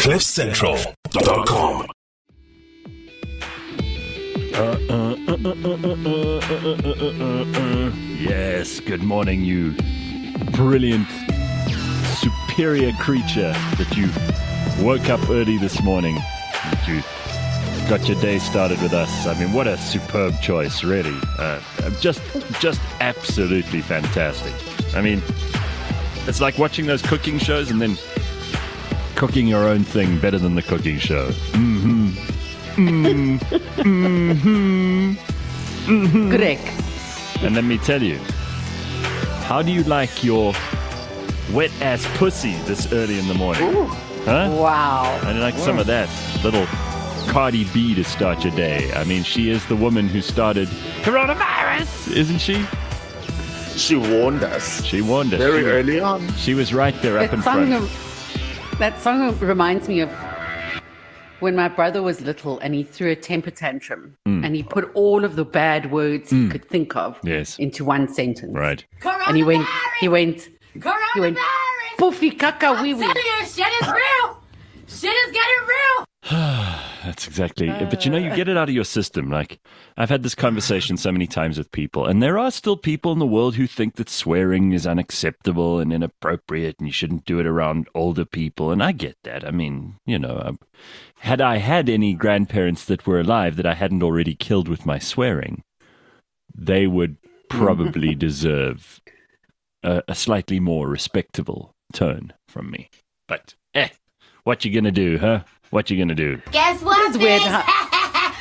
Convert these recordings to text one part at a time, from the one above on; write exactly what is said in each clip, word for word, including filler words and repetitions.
cliff central dot com. Yes, good morning, you brilliant, superior creature that you woke up early this morning, that you got your day started with us. I mean, what a superb choice, really. Uh, just, just absolutely fantastic. I mean, it's like watching those cooking shows and then cooking your own thing better than the cooking show. Mm-hmm. Mm, mm-hmm. Mm-hmm. Correct. And let me tell you, how do you like your wet-ass pussy this early in the morning? Ooh. Huh? Wow. I like some of that little Cardi B to start your day. I mean, she is the woman who started coronavirus, isn't she? She warned us. She warned us. Very she, early on. She was right there up That in song, front. that song reminds me of when my brother was little and he threw a temper tantrum Mm. and he put all of the bad words he could think of Yes. into one sentence. Right. And he went, he went, he went, Coronavirus! poofy caca wee I'm wee. telling you, shit is real! Shit is getting real! That's exactly. But you know, you get it out of your system. Like, I've had this conversation so many times with people, and there are still people in the world who think that swearing is unacceptable and inappropriate, and you shouldn't do it around older people. And I get that. I mean, you know, I, had I had any grandparents that were alive that I hadn't already killed with my swearing, they would probably deserve a, a slightly more respectable tone from me. But, eh, what you gonna do, huh? What you gonna do? Guess what? It's weird bitch? how,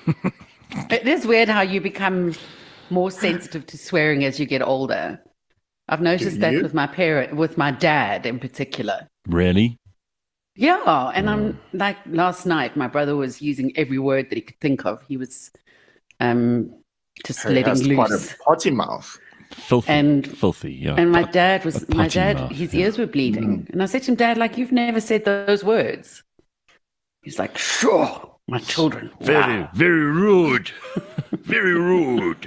it is weird how you become more sensitive to swearing as you get older. I've noticed Do that you? with my parent, with my dad in particular. Really? Yeah, and I'm like last night, my brother was using every word that he could think of. He was um, just He letting has quite loose. a potty mouth. Filthy. And- filthy, yeah. And my dad was, a my potty dad, mouth, his yeah. ears were bleeding. And I said to him, Dad, like, you've never said those words. He's like, sure, my children. Very, Wow. very rude. Very rude.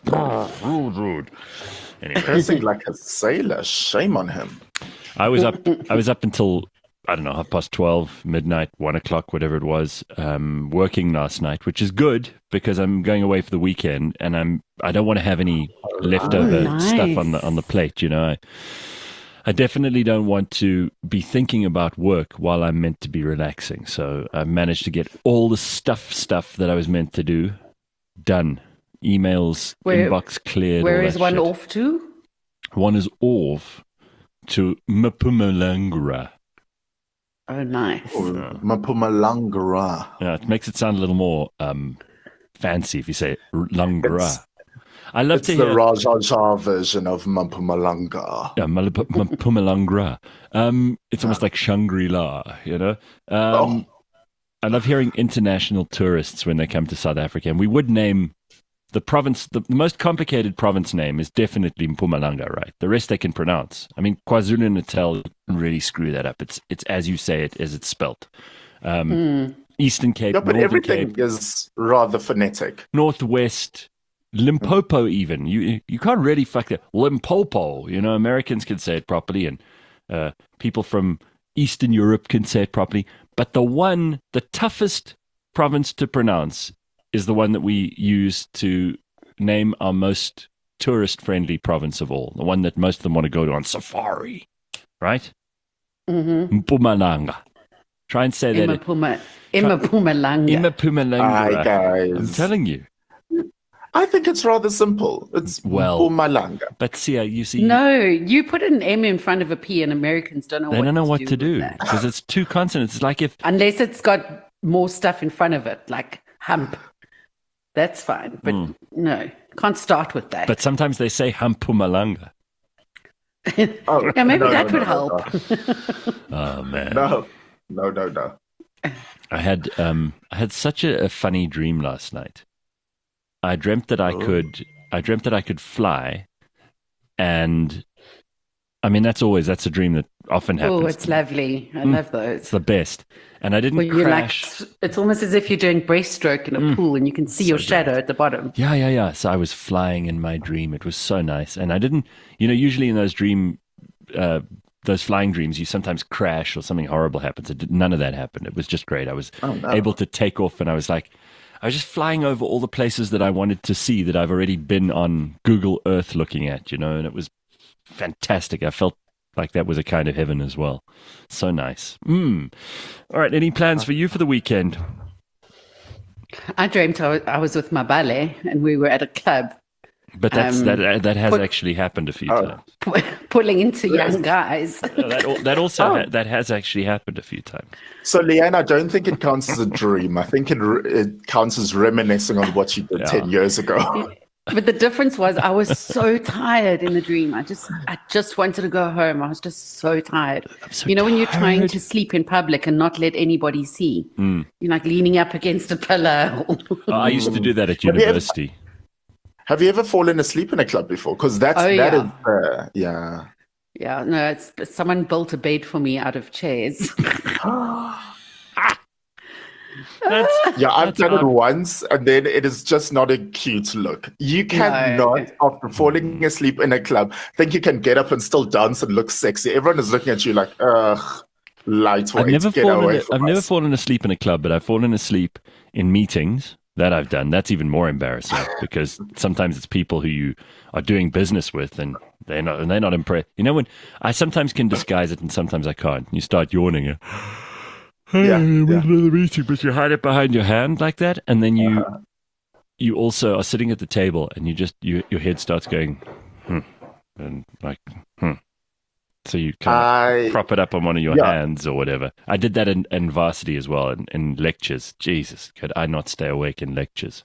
rude, rude. Anyway, Cursing like a sailor. Shame on him. I was up. I was up until I don't know, half past twelve, midnight, one o'clock, whatever it was. Um, working last night, which is good because I'm going away for the weekend, and I'm. I don't want to have any leftover nice. stuff on the on the plate. You know, I, I definitely don't want to be thinking about work while I'm meant to be relaxing. So I managed to get all the stuff stuff that I was meant to do done. Emails, Where- inbox cleared. Where all is that one shit. off to? One is off to Mpumalanga. Oh, nice. Mpumalanga. Yeah, it makes it sound a little more um, fancy if you say Langara. It's- I love It's to the hear Rajaja version of Mpumalanga. yeah, Malap- Mpumalanga. Um, it's almost like Shangri-La, you know. Um, Oh. I love hearing international tourists when they come to South Africa, and we would name the province. The most complicated province name is definitely Mpumalanga, right? The rest they can pronounce. I mean, KwaZulu-Natal can really screw that up. It's it's as you say it, as it's spelt. Um, Eastern Cape, Yeah, but Northern everything Cape, is rather phonetic. Northwest, Limpopo even. You you can't really fuck that. Limpopo, you know, Americans can say it properly and uh, people from Eastern Europe can say it properly. But the one, the toughest province to pronounce is the one that we use to name our most tourist-friendly province of all. The one that most of them want to go to on safari, right? Mm-hmm. Mpumalanga. Try and say that. Imapuma, Imapumalanga. Mpumalanga. Hi, guys. I'm telling you. I think it's rather simple. It's Well- Mpumalanga. But see, uh, you see, No, you put an M in front of a P and Americans don't know they what don't know to what do to with do that. because it's two consonants. It's like if Unless it's got more stuff in front of it, like hump. That's fine. But no, can't start with that. But sometimes they say Hampumalanga. Oh, yeah, maybe no, that no, would no, help. Oh man, No, no, no, no. I had um I had such a, a funny dream last night. I dreamt that I Oh. could I dreamt that I could fly, and I mean that's always that's a dream that often happens. Oh, it's lovely. I love those. It's the best. And I didn't Well, you're like, crash. it's almost as if you're doing breaststroke in a pool and you can see your shadow at the bottom. Yeah, yeah, yeah. So I was flying in my dream. It was so nice. And I didn't, you know, usually in those dream uh, those flying dreams, you sometimes crash or something horrible happens. It did, none of that happened. It was just great. I was Oh, no. able to take off, and I was like, I was just flying over all the places that I wanted to see that I've already been on Google Earth looking at, you know, and it was fantastic. I felt like that was a kind of heaven as well. So nice. Mm. All right. Any plans for you for the weekend? I dreamt I was, I was with my ballet and we were at a club But that's Um, that that has put- actually happened a few Oh. times. pu- pulling into young guys. No, that al- that also Oh. ha- that has actually happened a few times. So, Leanne, I don't think it counts as a dream. I think it re- it counts as reminiscing on what you did Yeah. ten years ago. But the difference was I was so tired in the dream. I just I just wanted to go home. I was just so tired. so you know, when you're trying tired. to sleep in public and not let anybody see. Mm. You're like leaning up against a pillar. Oh, I used to do that at Have you ever- university. Have you ever fallen asleep in a club before? Because that's Oh, that yeah. is uh, yeah. Yeah, no, it's someone built a bed for me out of chairs. That's, Yeah, I've That's done it odd. once, and then it is just not a cute look. You cannot, after falling asleep in a club, think you can get up and still dance and look sexy. Everyone is looking at you like, ugh, lightweight. I've never get fallen. away a- from I've never us." fallen asleep in a club, but I've fallen asleep in meetings. That I've done. That's even more embarrassing because sometimes it's people who you are doing business with, and they're not, and they're not impressed. You know, when I sometimes can disguise it, and sometimes I can't. You start yawning. uh, Hey, Yeah, in the yeah. middle of the meeting, but you hide it behind your hand like that, and then you Uh-huh. you also are sitting at the table, and you just you, your head starts going, hmm, and like, hmm. So you kind of I prop it up on one of your Yeah. hands or whatever. I did that in, in varsity as well, in, in lectures. Jesus, could I not stay awake in lectures?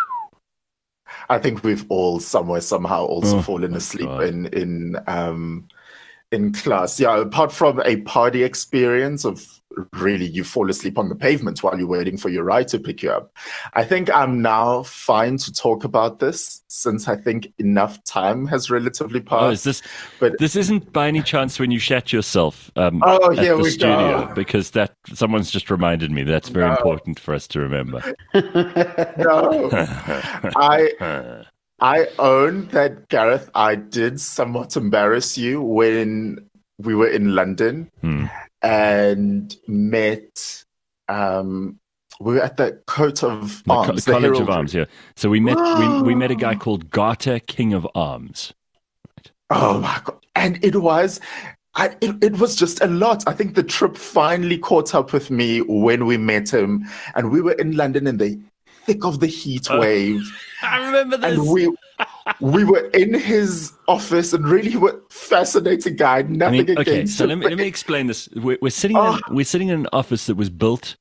I think we've all somewhere somehow also Oh, fallen my asleep God. in in um in class. Yeah, apart from a party experience of really you fall asleep on the pavement while you're waiting for your ride to pick you up. I think I'm now fine to talk about this since I think enough time has relatively Oh, is passed. this but- this isn't by any chance when you shat yourself um, Oh, at here the we studio? go. Because that someone's just reminded me that's very No. important for us to remember. No, I I own that, Gareth. I did somewhat embarrass you when we were in London Hmm. and met. Um, we were at the Coat of The Co- Arms, the College of Heraldry. Arms, yeah. So we met we, we met a guy called Garter, King of Arms. Oh my god! And it was, I, it, it was just a lot. I think the trip finally caught up with me when we met him, and we were in London in the thick of the heat Oh. wave. I remember this. And we we were in his office and really were fascinating guy. I Nothing mean, okay, against so him. let me let me explain this. We're, we're sitting Oh. in, we're sitting in an office that was built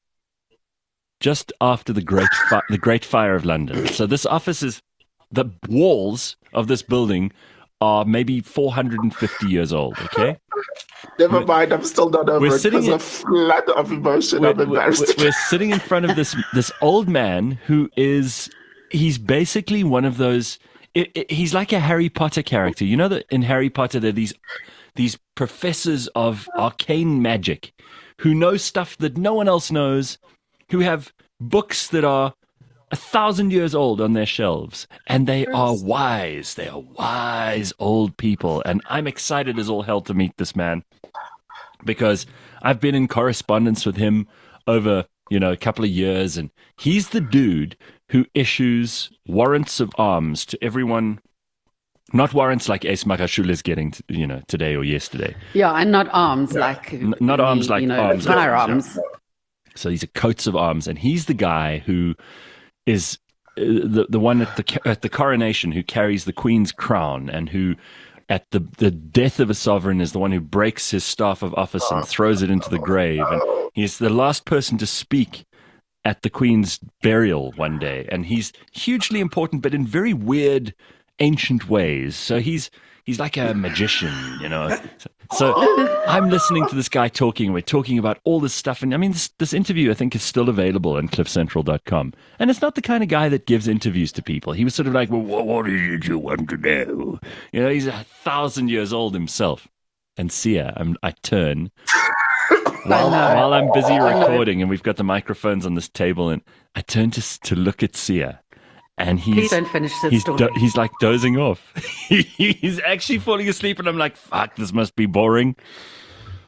just after the great fi- the Great Fire of London. So this office is the walls of this building are maybe four hundred fifty years old. Okay, Never mind, I'm still not over we're it sitting because in- a flood of emotion. we're, I'm we're- embarrassed. we're sitting in front of this this old man who is he's basically one of those. It, it, he's like a Harry Potter character. You know that in Harry Potter there are these these professors of arcane magic who know stuff that no one else knows, who have books that are a thousand years old on their shelves, and they are wise. They are wise old people, and I'm excited as all hell to meet this man because I've been in correspondence with him over, you know, a couple of years, and he's the dude who issues warrants of arms to everyone. Not warrants like Ace Makashula is getting, to, you know, today or yesterday. Yeah, and not arms like N- not arms like you know, arms. firearms. So these are coats of arms, and he's the guy who is uh, the the one at the ca- at the coronation who carries the Queen's crown, and who, at the the death of a sovereign, is the one who breaks his staff of office and throws it into the grave. And he's the last person to speak at the Queen's burial one day, and he's hugely important, but in very weird, ancient ways. So he's he's like a magician, you know. So, so I'm listening to this guy talking. We're talking about all this stuff, and I mean, this, this interview I think is still available on cliff central dot com. And it's not the kind of guy that gives interviews to people. He was sort of like, "Well, what, what is it you want to know?" You know, he's a thousand years old himself. And Sia, I'm, I turn. While, know. while I'm busy know. recording and we've got the microphones on this table, and I turn to s- to look at Sia, and he's Please don't finish the he's story. do- he's like dozing off. He's actually falling asleep, and I'm like, "Fuck, this must be boring."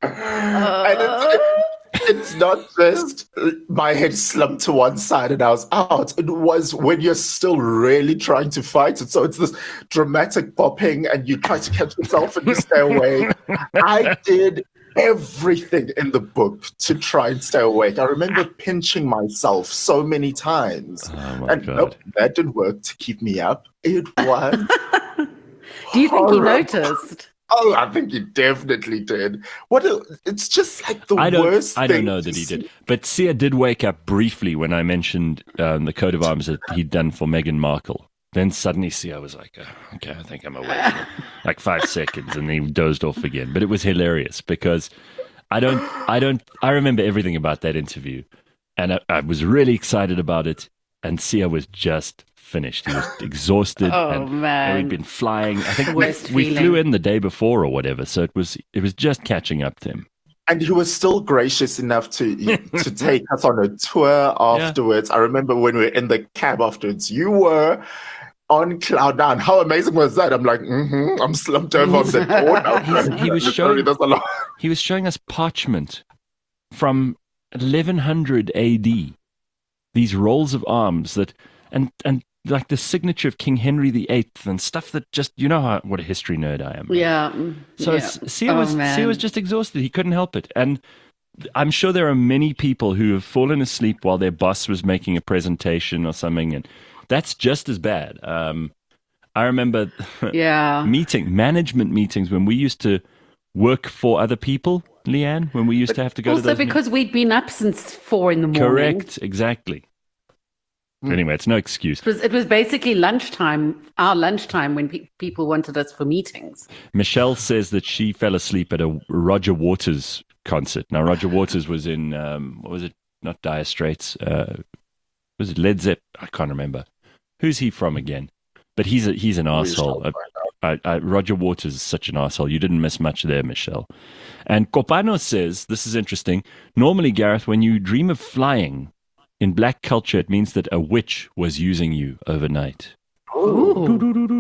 And it's, it's not just my head slumped to one side and I was out. It was when you're still really trying to fight it. So it's this dramatic popping and you try to catch yourself and you stay away. I did everything in the book to try and stay awake. I remember pinching myself so many times. Oh my and God. nope, that didn't work to keep me up. It was Do you think he horrible. noticed? Oh, I think he definitely did. What? A, it's just like the I don't, worst I don't thing know to that he see. did. But Sia did wake up briefly when I mentioned um, the coat of arms that he'd done for Meghan Markle. Then suddenly Sia was like, oh, okay, I think I'm awake. for like five seconds, and he dozed off again. But it was hilarious because I don't, I don't, I remember everything about that interview. And I, I was really excited about it. And Sia was just finished. He was exhausted. Oh, and man. We'd been flying. I think The we, worst we flew feeling. in the day before or whatever. So it was, it was just catching up to him. And he was still gracious enough to to take us on a tour afterwards. I remember when we were in the cab afterwards, you were on cloud nine. How amazing was that? I'm like, mm-hmm, I'm slumped over on the door now. He's- he was Literally, showing- there's a lot. He was showing us parchment from eleven hundred A D. These rolls of arms that, and and like the signature of King Henry the Eighth and stuff that just, you know how, what a history nerd I am. Yeah. mm, So yeah. S- Sia Oh, was man. Sia was just exhausted. He couldn't help it, and I'm sure there are many people who have fallen asleep while their boss was making a presentation or something, and that's just as bad. Um, I remember Yeah. meeting management meetings when we used to work for other people, Leanne, when we used to have to go to Also those because we'd been up since four in the meetings. morning. Correct, exactly. Anyway, it's no excuse. It was, it was basically lunchtime, our lunchtime, when pe- people wanted us for meetings. Michelle says that she fell asleep at a Roger Waters concert. Now, Roger Waters was in, um, what was it? Not Dire Straits. Uh, was it Led Zepp? I can't remember. Who's he from again? But he's a, he's an arsehole. I, I, Roger Waters is such an arsehole. You didn't miss much there, Michelle. And Copano says, this is interesting. Normally, Gareth, when you dream of flying, in black culture, it means that a witch was using you overnight. Ooh,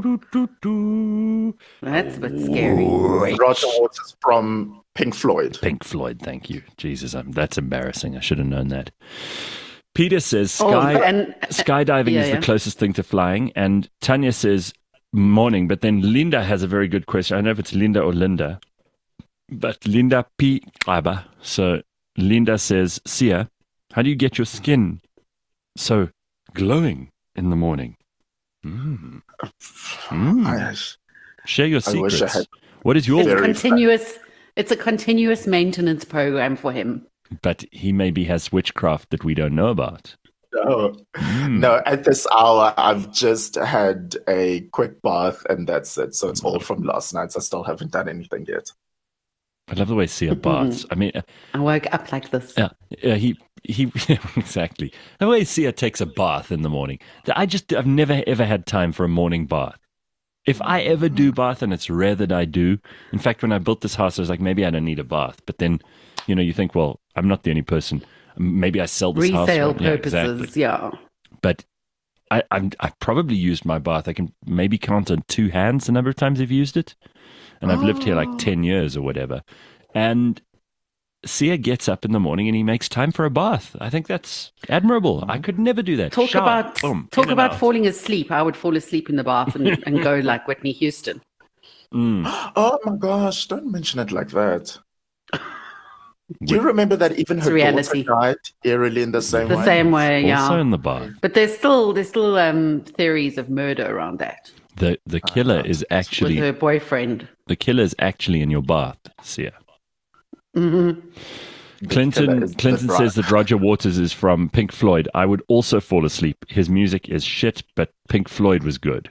that's a bit scary. Roger Waters from Pink Floyd. Pink Floyd, thank you. Jesus, I'm, that's embarrassing. I should have known that. Peter says Oh, sky, and- skydiving yeah, is yeah. the closest thing to flying. And Tanya says morning, but then Linda has a very good question. I don't know if it's Linda or Linda, but Linda P. Aba. So Linda says, Sia, how do you get your skin so glowing in the morning? Mm. Mm. I, Share your I wish I secrets. had- What is your It's Very continuous. It's a continuous maintenance program for him. But he maybe has witchcraft that we don't know about. no, Mm. no, at this hour, I've just had a quick bath and that's it. So it's all from last night. I still haven't done anything yet. I love the way Sia baths. I mean, uh, I woke up like this. yeah, uh, he he exactly the way Sia takes a bath in the morning. I just I've never ever had time for a morning bath. If I ever do bath, and it's rare that I do. In fact, when I built this house, I was like, maybe I don't need a bath. But then, you know, you think, well, I'm not the only person. Maybe I sell this house. Resale right? Yeah, purposes, exactly. yeah. But I, I'm, I've probably used my bath. I can maybe count on two hands the number of times I've used it. And I've lived here like ten years or whatever. And Sia gets up in the morning and he makes time for a bath. I think that's admirable. I could never do that. Talk Shower, about boom, talk in and about out. falling asleep. I would fall asleep in the bath and, and go like Whitney Houston. Mm. Oh my gosh, don't mention it like that. Do you remember that even It's her reality. daughter died eerily in the same The way? same way, yeah. Also in the bath. But there's still there's still um, theories of murder around that The the killer is with actually her boyfriend. the killer is actually in your bath, Sia. hmm killer Clinton is the Clinton bride. says that Roger Waters is from Pink Floyd. I would also fall asleep. His music is shit, but Pink Floyd was good.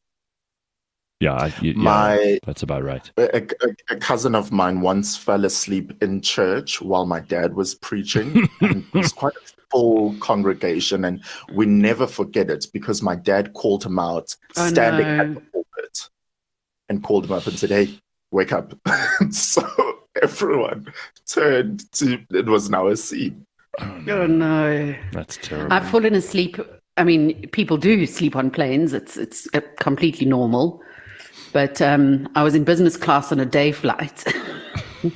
Yeah, I, y- yeah My that's about right. a, a, a cousin of mine once fell asleep in church while my dad was preaching. And it was quite a full congregation, and we never forget it because my dad called him out Oh, standing no. at the pulpit and called him up and said, "Hey, wake up!" So everyone turned to it was now a scene. Oh no! That's terrible. I've fallen asleep. I mean, people do sleep on planes. It's it's uh, completely normal. But um, I was in business class on a day flight,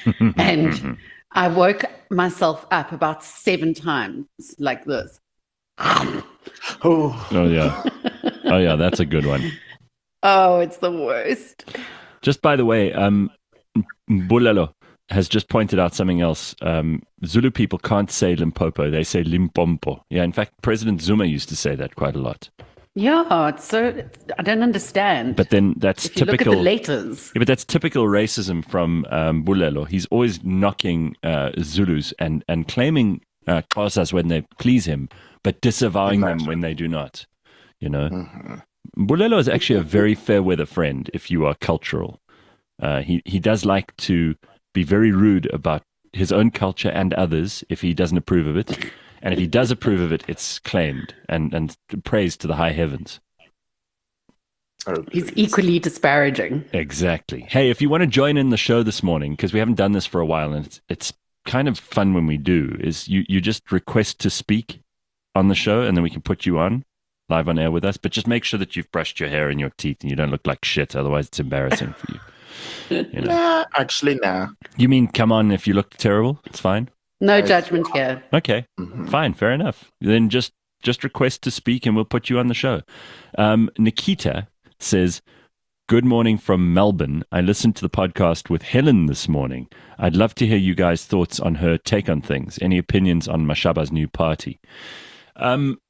And I woke myself up about seven times like this. Oh, Oh, yeah. Oh, yeah, that's a good one. Oh, it's the worst. Just by the way, um, Bulelo has just pointed out something else. Um, Zulu people can't say Limpopo, they say Limpompo. Yeah, in fact, President Zuma used to say that quite a lot. Yeah, it's so I don't understand. But then that's if you typical. look at the letters. Yeah, but that's typical racism from um, Bulelo. He's always knocking uh, Zulus and, and claiming uh, Xhosas when they please him, but disavowing Exactly. them when they do not. You know, Mm-hmm. Bulelo is actually a very fair weather friend if you are cultural. Uh, he he does like to be very rude about his own culture and others if he doesn't approve of it, and if he does approve of it, it's claimed and and praised to the high heavens. Oh, He's please. equally disparaging. Exactly. Hey, if you want to join in the show this morning, because we haven't done this for a while, and it's it's kind of fun when we do, is you you just request to speak on the show, and then we can put you on live on air with us. But just make sure that you've brushed your hair and your teeth, and you don't look like shit. Otherwise, it's embarrassing for you. You know. Nah, actually, nah. You mean come on if you look terrible? It's fine. No judgment here. Okay, fine, fair enough. Then just just request to speak, and we'll put you on the show. Um, Nikita says, "Good morning from Melbourne. I listened to the podcast with Helen this morning. I'd love to hear you guys' thoughts on her take on things. Any opinions on Mashaba's new party?" Um,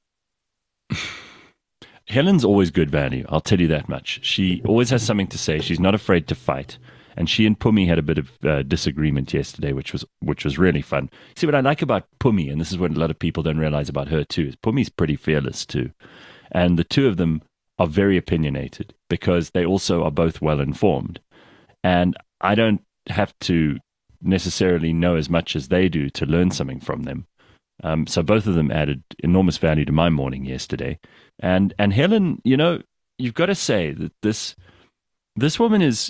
Helen's always good value, I'll tell you that much. She always has something to say. She's not afraid to fight. And she and Pumi had a bit of uh, disagreement yesterday, which was which was really fun. See, what I like about Pumi, and this is what a lot of people don't realize about her too, is Pumi's pretty fearless too. And the two of them are very opinionated because they also are both well informed. And I don't have to necessarily know as much as they do to learn something from them. Um, so both of them added enormous value to my morning yesterday. And and Helen, you know, you've got to say that this this woman is,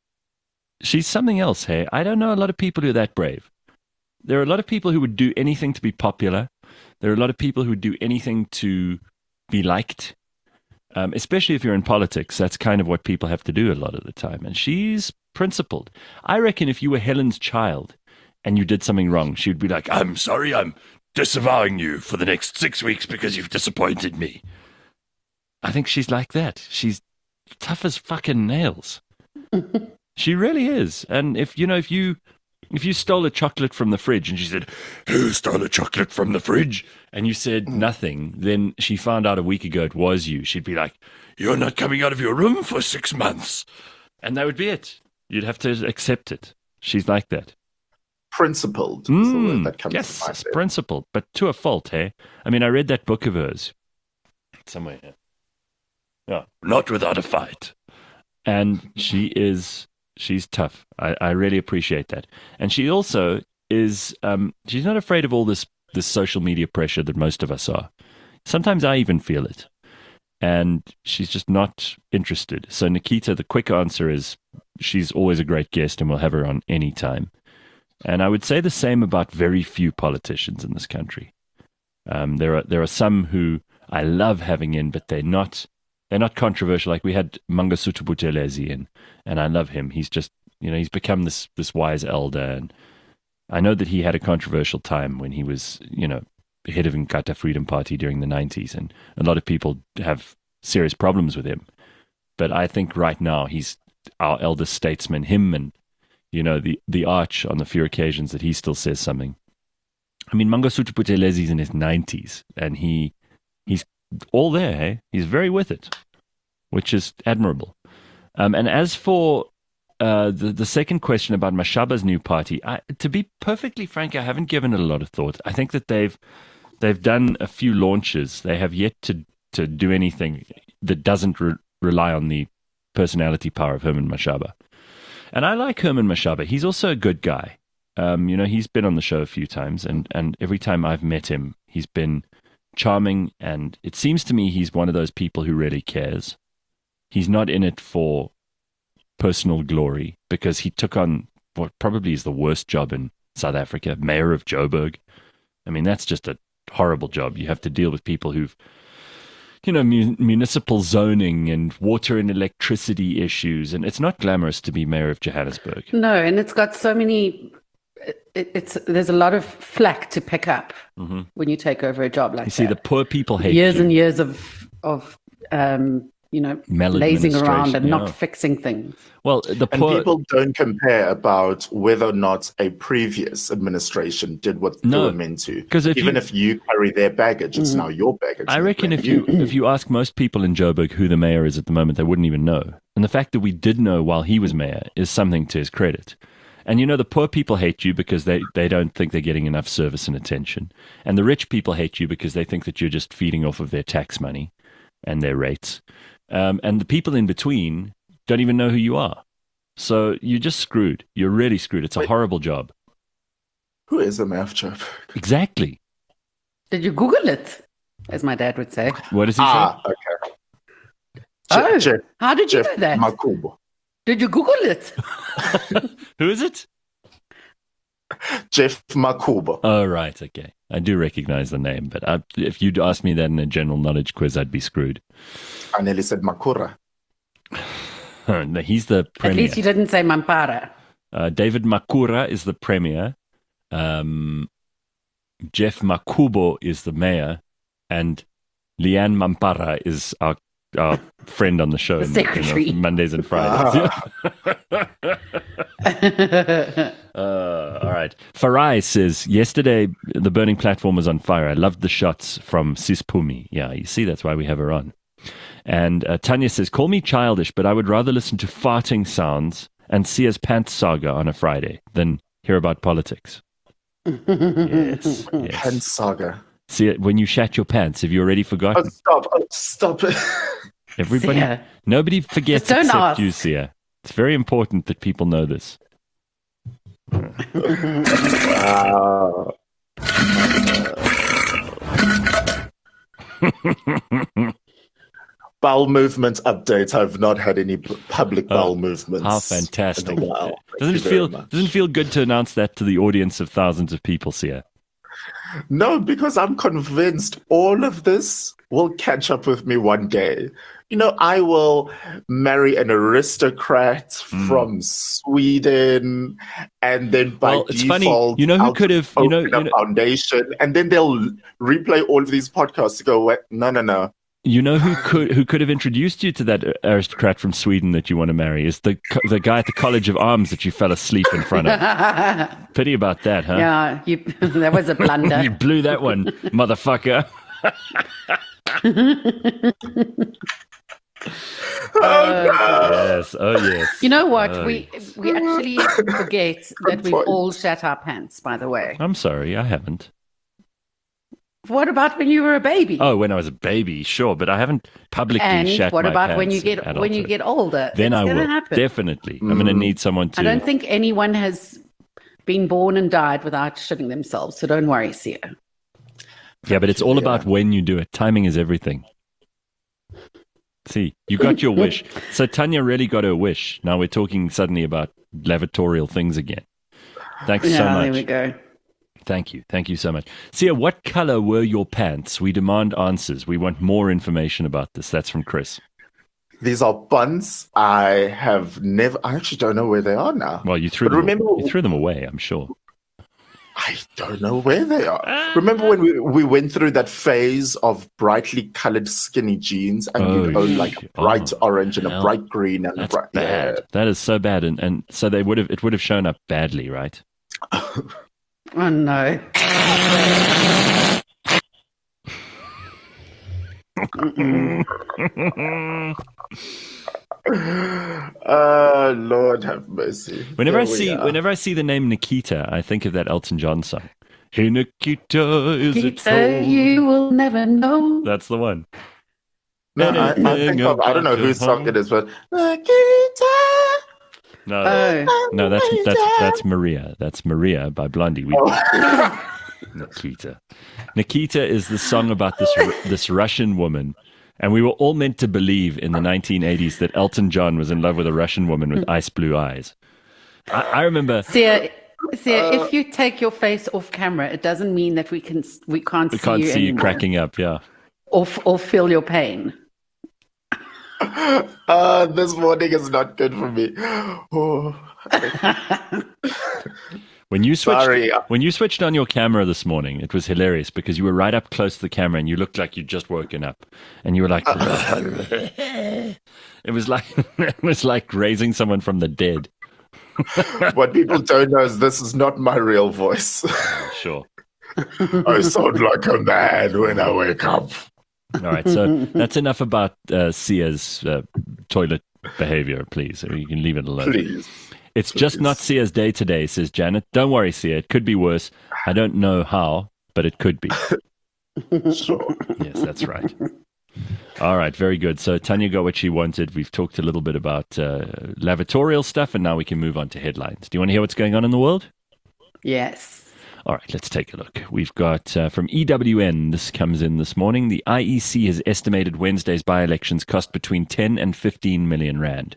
she's something else, hey? I don't know a lot of people who are that brave. There are a lot of people who would do anything to be popular. There are a lot of people who would do anything to be liked. Um, especially if you're in politics, that's kind of what people have to do a lot of the time. And she's principled. I reckon if you were Helen's child and you did something wrong, she would be like, I'm sorry, I'm disavowing you for the next six weeks because you've disappointed me. I think she's like that. She's tough as fucking nails. She really is. And if, you know, if you if you stole a chocolate from the fridge and she said, Who stole a chocolate from the fridge? and you said nothing, then she found out a week ago it was you, she'd be like, You're not coming out of your room for six months. and that would be it. You'd have to accept it. She's like that. Principled is the word Mm, that comes yes, to mind. it's principled, but to a fault, hey? I mean, I read that book of hers somewhere here. Yeah. Not without a fight. And she is, she's tough. I, I really appreciate that. And she also is, um, she's not afraid of all this, this social media pressure that most of us are. Sometimes I even feel it. And she's just not interested. So, Nikita, the quick answer is she's always a great guest and we'll have her on any time. And I would say the same about very few politicians in this country. Um, there are there are some who I love having in, but they're not they're not controversial. Like we had Mangosuthu Buthelezi in, and I love him. He's just you know he's become this this wise elder, and I know that he had a controversial time when he was you know head of Inkatha Freedom Party during the nineties, and a lot of people have serious problems with him. But I think right now he's our eldest statesman. Him and you know, the, the arch on the few occasions that he still says something. I mean, Mangosuthu Buthelezi in his nineties, and he he's all there, hey? He's very with it, which is admirable. Um, and as for uh, the, the second question about Mashaba's new party, I, to be perfectly frank, I haven't given it a lot of thought. I think that they've they've done a few launches. They have yet to, to do anything that doesn't re- rely on the personality power of Herman Mashaba. And I like Herman Mashaba. He's also a good guy. Um, you know, he's been on the show a few times, and, and every time I've met him, he's been charming, and it seems to me he's one of those people who really cares. He's not in it for personal glory, because he took on what probably is the worst job in South Africa, mayor of Joburg. I mean, that's just a horrible job. You have to deal with people who've, you know, mu- municipal zoning and water and electricity issues. And it's not glamorous to be mayor of Johannesburg. No, and it's got so many. It, it's there's a lot of flack to pick up Mm-hmm. when you take over a job like You see, the that. poor people hate years you. and years of of um, you know lazing around and Maladministration, not yeah. fixing things. Well, the And poor. people don't compare about whether or not a previous administration did what No, they were meant to. 'cause if Even you- if you carry their baggage, it's now your baggage. I They reckon blame if you if you ask most people in Joburg who the mayor is at the moment, they wouldn't even know. And the fact that we did know while he was mayor is something to his credit. And you know, the poor people hate you because they, they don't think they're getting enough service and attention. And the rich people hate you because they think that you're just feeding off of their tax money and their rates. Um, and the people in between don't even know who you are. So you're just screwed. You're really screwed. It's a horrible job. Who is the mayor of Joburg? Exactly. Did you Google it, as my dad would say? What does he Ah, okay. Oh, Je- Jeff, how did you Jeff know that? Makubo. Did you Google it? say? Who is it? Jeff Makubo. Oh, right. Okay. I do recognize the name, but I, if you'd asked me that in a general knowledge quiz, I'd be screwed. I nearly said Makura. No, he's the At premier. least you didn't say Mampara. Uh, David Makura is the premier. Um, Jeff Makubo is the mayor. And Leanne Mampara is our, our friend on the show. The in- secretary. in Mondays and Fridays. Uh, all right. Farai says, yesterday the burning platform was on fire. I loved the shots from Sispumi. Yeah, you see, that's why we have her on. And uh, Tanya says, call me childish, but I would rather listen to farting sounds and Sia's pants saga on a Friday than hear about politics. Yes, yes. Pants saga. Sia, when you shat your pants, have you already Oh, forgotten? stop. Oh, stop it. Everybody, Sia. nobody forgets Just don't except ask. you, Sia. It's very important that people know this. Wow. Bowel movement updates. I've not had any p- public bowel movements. How fantastic. in a while. Thank Doesn't you it very feel much. doesn't it feel good to announce that to the audience of thousands of people, Sia? No, because I'm convinced all of this will catch up with me one day. You know, I will marry an aristocrat Hmm. from Sweden, and then by Well, it's funny. default, You know who I'll could just have- you know- open a you know- foundation, and then they'll replay all of these podcasts to go, "Wait, no, no, no." You know who could who could have introduced you to that aristocrat from Sweden that you want to marry is the co- the guy at the College of Arms that you fell asleep in front of. Pity about that, huh? Yeah, you, that was a blunder. You blew that one, motherfucker. Yes, oh yes. You know what? Oh, we we actually forget that we've point. all shat our pants, by the way. I'm sorry, I haven't. What about when you were a baby? Oh, when I was a baby, sure, but I haven't publicly and shat what my about when pants you get in when you adulthood. get older? Then it's I gonna will happen. definitely. I'm going to need someone to. I don't think anyone has been born and died without shitting themselves, so don't worry, Sia. Yeah, but it's all Yeah. about when you do it. Timing is everything. See, you got your wish. So Tanya really got her wish. Now we're talking suddenly about lavatorial things again. Thanks Yeah, so much. there we go. Thank you. Thank you so much. Sia, what color were your pants? We demand answers. We want more information about this. That's from Chris. These are buns. I have never. I actually don't know where they are now. Well, you threw But them. remember- you threw them away. I'm sure. I don't know where they are. Remember when we, we went through that phase of brightly colored skinny jeans, and Oh, you'd own like a oh, bright orange and hell. a bright green and a That's bright bad. yeah. That is so bad, and and so they would have. It would have shown up badly, right? Oh no. Oh Lord, have mercy. Whenever I Here we see, are. whenever I see the name Nikita, I think of that Elton John song. Hey Nikita, is it Peter, so? you will never know. That's the one. No, I, I think of, I don't know whose song it is, but Nikita. No, Oh. no, that's that's that's Maria. That's Maria by Blondie. We, Oh. Nikita. Nikita is the song about this this Russian woman, and we were all meant to believe in the nineteen eighties that Elton John was in love with a Russian woman with ice blue eyes. I, I remember. Sia, Sia, Uh, if you take your face off camera, it doesn't mean that we can we can't We see can't you see you anymore. cracking up. Yeah. or, f- or feel your pain. Uh, this morning is not good for me. Oh, When you switched Sorry. when you switched on your camera this morning, it was hilarious because you were right up close to the camera and you looked like you'd just woken up, and you were like, it was like it was like raising someone from the dead. what people don't know is this is not my real voice. Sure. I sound like a man when I wake up. All right, so that's enough about uh, Sia's uh, toilet behavior, please. Or you can leave it alone. Please. It's just Please. not Sia's day today, says Janet. Don't worry, Sia. It could be worse. I don't know how, but it could be. Sure. Yes, that's right. All right, very good. So Tanya got what she wanted. We've talked a little bit about uh, lavatorial stuff, and now we can move on to headlines. Do you want to hear what's going on in the world? Yes. All right, let's take a look. We've got uh, from E W N, this comes in this morning. The I E C has estimated Wednesday's by-elections cost between ten and fifteen million rand.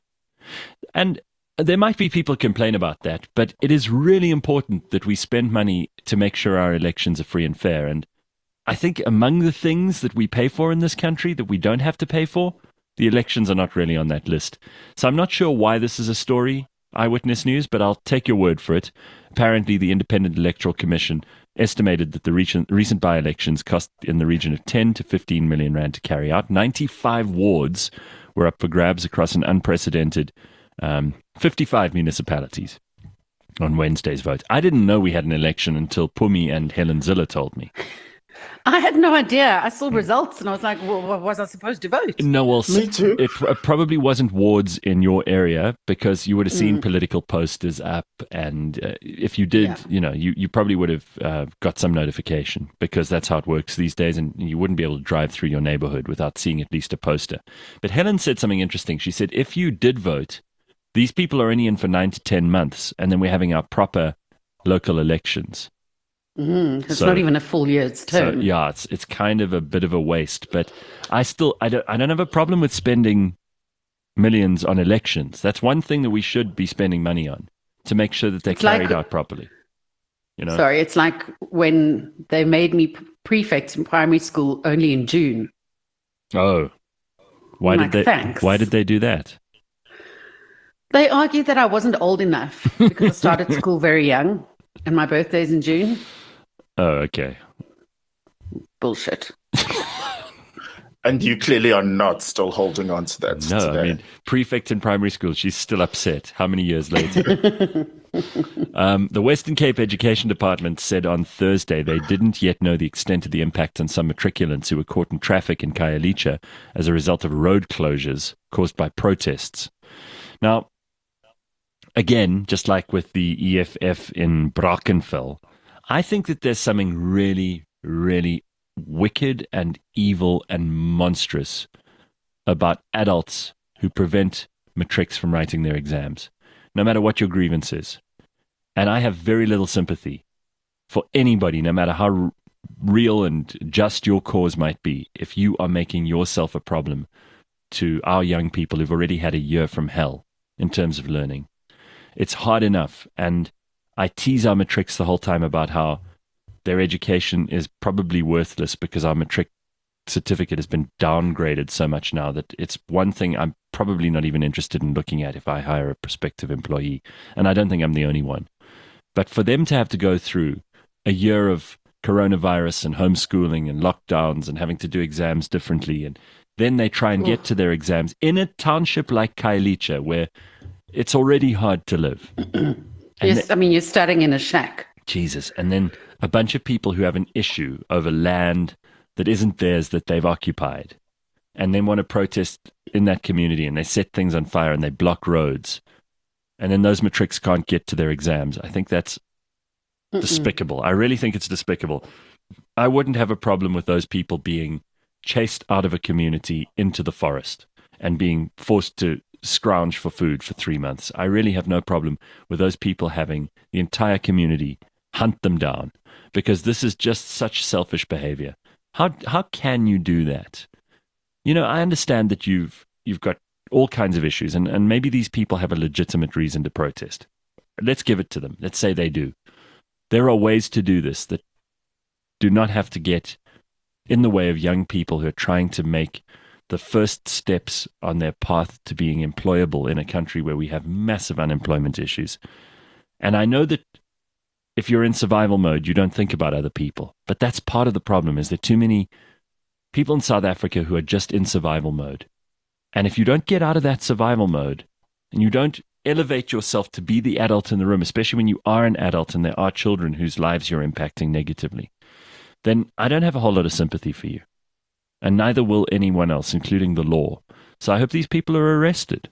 And there might be people complain about that, but it is really important that we spend money to make sure our elections are free and fair. And I think among the things that we pay for in this country that we don't have to pay for, the elections are not really on that list. So I'm not sure why this is a story, Eyewitness News, but I'll take your word for it. Apparently, the Independent Electoral Commission estimated that the recent, recent by-elections cost in the region of ten to fifteen million rand to carry out. ninety-five wards were up for grabs across an unprecedented um, fifty-five municipalities on Wednesday's vote. I didn't know we had an election until Pumi and Helen Ziller told me. I had no idea. I saw results and I was like, well, was I supposed to vote? No, well, Me too. It pr- probably wasn't wards in your area because you would have seen political posters up, and uh, if you did, Yeah. you know, you, you probably would have uh, got some notification because that's how it works these days, and you wouldn't be able to drive through your neighborhood without seeing at least a poster. But Helen said something interesting. She said, if you did vote, these people are only in for nine to ten months, and then we're having our proper local elections. Mm, it's So- not even a full year's So term. yeah, it's it's kind of a bit of a waste, but I still I don't I don't have a problem with spending millions on elections. That's one thing that we should be spending money on to make sure that they're It's like- carried out properly. You know, Sorry, it's like when they made me p- prefect in primary school only in June. oh, why Like, did they thanks. why did they do that? They argued that I wasn't old enough because I started school very young and my birthday's in June. Oh, okay. Bullshit. And you clearly are not still holding on to that No, today. I mean, prefect in primary school, she's still upset. How many years later? um, the Western Cape Education Department said on Thursday they didn't yet know the extent of the impact on some matriculants who were caught in traffic in Khayelitsha as a result of road closures caused by protests. Now, again, just like with the E F F in Brackenfell, I think that there's something really, really wicked and evil and monstrous about adults who prevent matrics from writing their exams, no matter what your grievance is. And I have very little sympathy for anybody, no matter how r- real and just your cause might be, if you are making yourself a problem to our young people who've already had a year from hell in terms of learning. It's hard enough, and I tease our matrics the whole time about how their education is probably worthless because our matric certificate has been downgraded so much now that it's one thing I'm probably not even interested in looking at if I hire a prospective employee. And I don't think I'm the only one. But for them to have to go through a year of coronavirus and homeschooling and lockdowns and having to do exams differently, and then they try and get to their exams in a township like Khayelitsha where it's already hard to live. And Yes, I mean, you're studying in a shack. Jesus. And then a bunch of people who have an issue over land that isn't theirs that they've occupied and then want to protest in that community, and they set things on fire and they block roads. And then those matrics can't get to their exams. I think that's despicable. I really think it's despicable. I wouldn't have a problem with those people being chased out of a community into the forest and being forced to scrounge for food for three months. I really have no problem with those people having the entire community hunt them down, because this is just such selfish behavior. How how can you do that? You know, I understand that you've you've got all kinds of issues, and, and maybe these people have a legitimate reason to protest. Let's give it to them. Let's say they do. There are ways to do this that do not have to get in the way of young people who are trying to make the first steps on their path to being employable in a country where we have massive unemployment issues. And I know that if you're in survival mode, you don't think about other people. But that's part of the problem, is there too many people in South Africa who are just in survival mode. And if you don't get out of that survival mode and you don't elevate yourself to be the adult in the room, especially when you are an adult and there are children whose lives you're impacting negatively, then I don't have a whole lot of sympathy for you. And neither will anyone else, including the law. So I hope these people are arrested.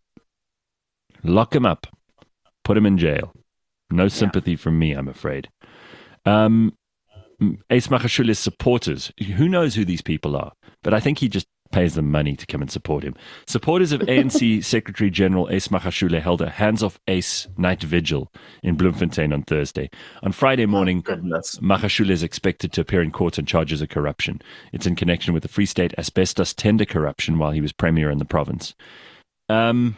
Lock them up. Put them in jail. No sympathy yeah. from me, I'm afraid. Um, Ace Magashule's supporters, who knows who these people are, but I think he just pays them money to come and support him. Supporters of A N C Secretary General Ace Magashule held a hands-off Ace night vigil in Bloemfontein on Thursday. On Friday morning, oh, Magashule is expected to appear in court on charges of corruption. It's in connection with the Free State asbestos tender corruption while he was premier in the province. Um,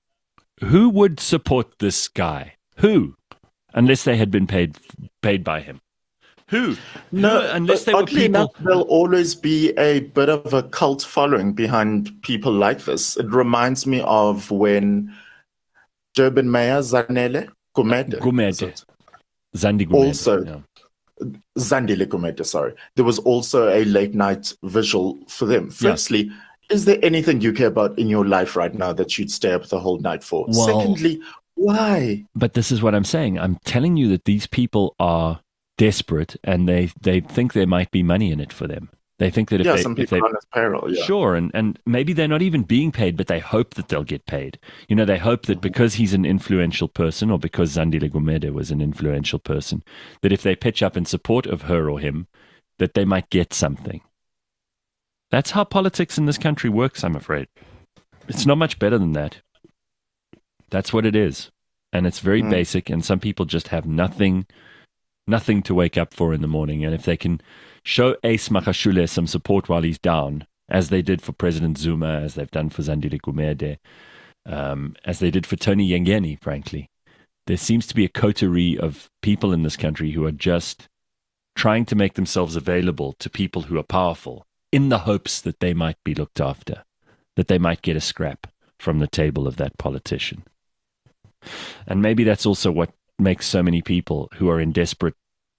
who would support this guy? Who? Unless they had been paid paid by him. Who? No, Who? Unless they were people. Enough, there'll always be a bit of a cult following behind people like this. It reminds me of when Durban Mayor Zanele Gumede. Gumede. Zandi Gumede. Also, yeah. Zandile Gumede, sorry. There was also a late night visual for them. Firstly, yeah. Is there anything you care about in your life right now that you'd stay up the whole night for? Well, Secondly, why? But this is what I'm saying. I'm telling you that these people are desperate, and they, they think there might be money in it for them. They think that if yeah, they, some if people they are on his payroll, yeah. Sure, and, and maybe they're not even being paid, but they hope that they'll get paid. You know, they hope that because he's an influential person, or because Zandile Gumede was an influential person, that if they pitch up in support of her or him, that they might get something. That's how politics in this country works, I'm afraid. It's not much better than that. That's what it is. And it's very mm. basic, and some people just have nothing nothing to wake up for in the morning. And if they can show Ace Magashule some support while he's down, as they did for President Zuma, as they've done for Zandile Gumede, um, as they did for Tony Yengeni, frankly, there seems to be a coterie of people in this country who are just trying to make themselves available to people who are powerful in the hopes that they might be looked after, that they might get a scrap from the table of that politician. And maybe that's also what makes so many people who are in desperate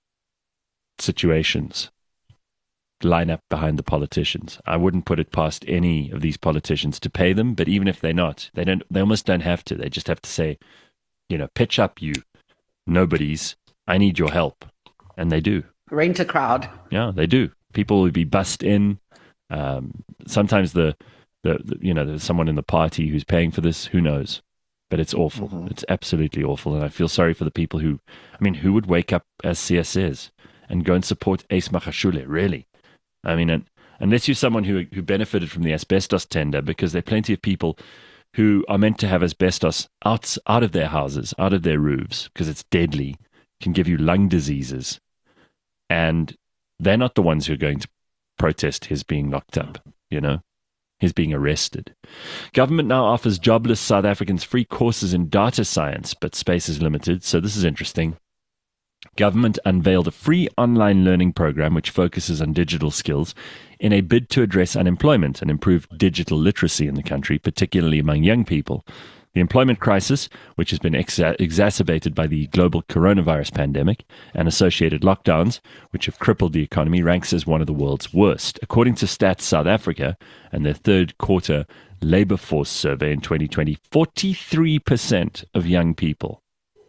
situations line up behind the politicians. I wouldn't put it past any of these politicians to pay them, but even if they're not, they don't. They almost don't have to. They just have to say, you know, pitch up, you nobodies. I need your help, and they do. Rent a crowd. Yeah, they do. People would be bussed in. Um, sometimes the, the, the you know, there's someone in the party who's paying for this. Who knows? But it's awful. Mm-hmm. It's absolutely awful. And I feel sorry for the people who, I mean, who would wake up as C S is and go and support Ace Magashule, really? I mean, and, unless you're someone who, who benefited from the asbestos tender, because there are plenty of people who are meant to have asbestos out, out of their houses, out of their roofs, because it's deadly, can give you lung diseases. And they're not the ones who are going to protest his being locked up, you know? He's being arrested. Government now offers jobless South Africans free courses in data science, but space is limited, so this is interesting. Government unveiled a free online learning program which focuses on digital skills in a bid to address unemployment and improve digital literacy in the country, particularly among young people. The employment crisis, which has been exa- exacerbated by the global coronavirus pandemic and associated lockdowns, which have crippled the economy, ranks as one of the world's worst. According to Stats South Africa and their third quarter labor force survey in twenty twenty, forty-three percent of young people,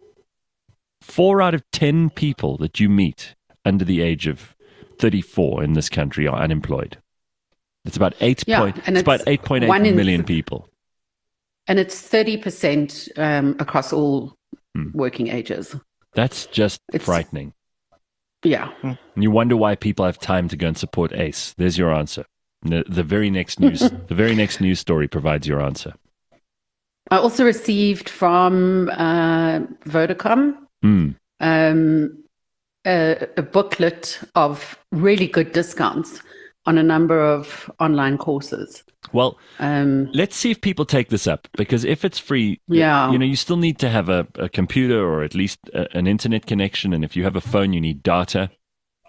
four out of ten people that you meet under the age of thirty-four in this country are unemployed. It's about eight yeah, point, and it's about eight point eight million people. And it's thirty percent um, across all hmm. working ages. That's just it's, frightening. Yeah. And you wonder why people have time to go and support Ace. There's your answer. The, the very next news, the very next news story provides your answer. I also received from uh, Vodacom mm. um, a, a booklet of really good discounts on a number of online courses. Well, um, let's see if people take this up, because if it's free, yeah. you know, you still need to have a, a computer or at least a, an internet connection. And if you have a phone, you need data.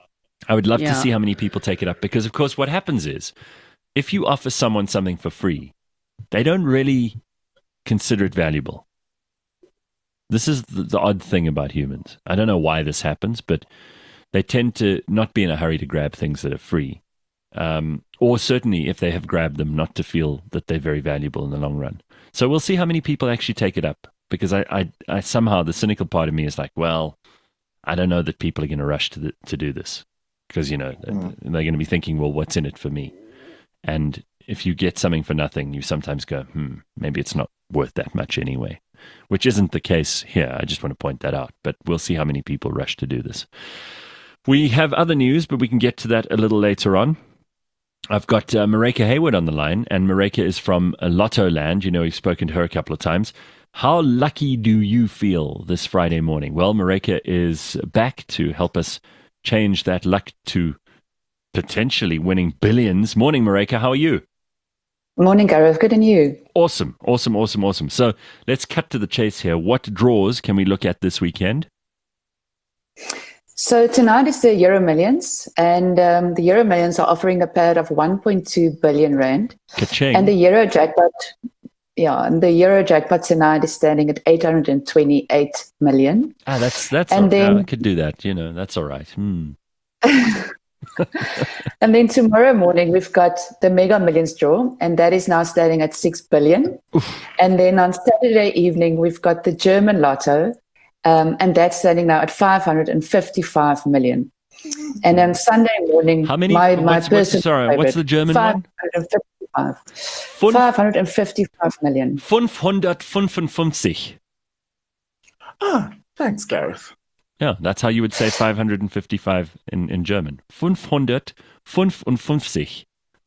I would love to Yeah. see how many people take it up because, of course, what happens is if you offer someone something for free, they don't really consider it valuable. This is the, the odd thing about humans. I don't know why this happens, but they tend to not be in a hurry to grab things that are free. Um, or certainly, if they have grabbed them, not to feel that they're very valuable in the long run. So we'll see how many people actually take it up because I, I, I somehow, the cynical part of me is like, well, I don't know that people are going to rush to the, to do this. Because, you know, mm. they're going to be thinking, well, what's in it for me? And if you get something for nothing, you sometimes go, hmm, maybe it's not worth that much anyway, which isn't the case here. I just want to point that out. But we'll see how many people rush to do this. We have other news, but we can get to that a little later on. I've got uh, Mareka Hayward on the line, and Mareka is from uh, Lotto Land. You know, we've spoken to her a couple of times. How lucky do you feel this Friday morning? Well, Mareka is back to help us change that luck to potentially winning billions. Morning, Mareka. How are you? Morning, Gareth. Good, and you? Awesome, awesome, awesome, awesome. So let's cut to the chase here. What draws can we look at this weekend? So tonight is the Euro Millions, and um, the Euro Millions are offering a payout of one point two billion rand. Ka-ching. And the Euro jackpot, yeah, and the Euro jackpot tonight is standing at eight hundred twenty-eight million. Ah, that's that's. And all, then, I could do that. You know, that's all right. Hmm. And then tomorrow morning we've got the Mega Millions draw, and that is now standing at six billion. Oof. And then on Saturday evening we've got the German Lotto, um, and that's standing now at five hundred fifty-five million. And on Sunday morning, how many? My, my what's, what's, sorry, favorite, what's the German one? five hundred fifty-five million. fünfhundertfünfundfünfzig. Ah, thanks, Gareth. Yeah, that's how you would say five hundred fifty-five in, in German. fünfhundertfünfundfünfzig.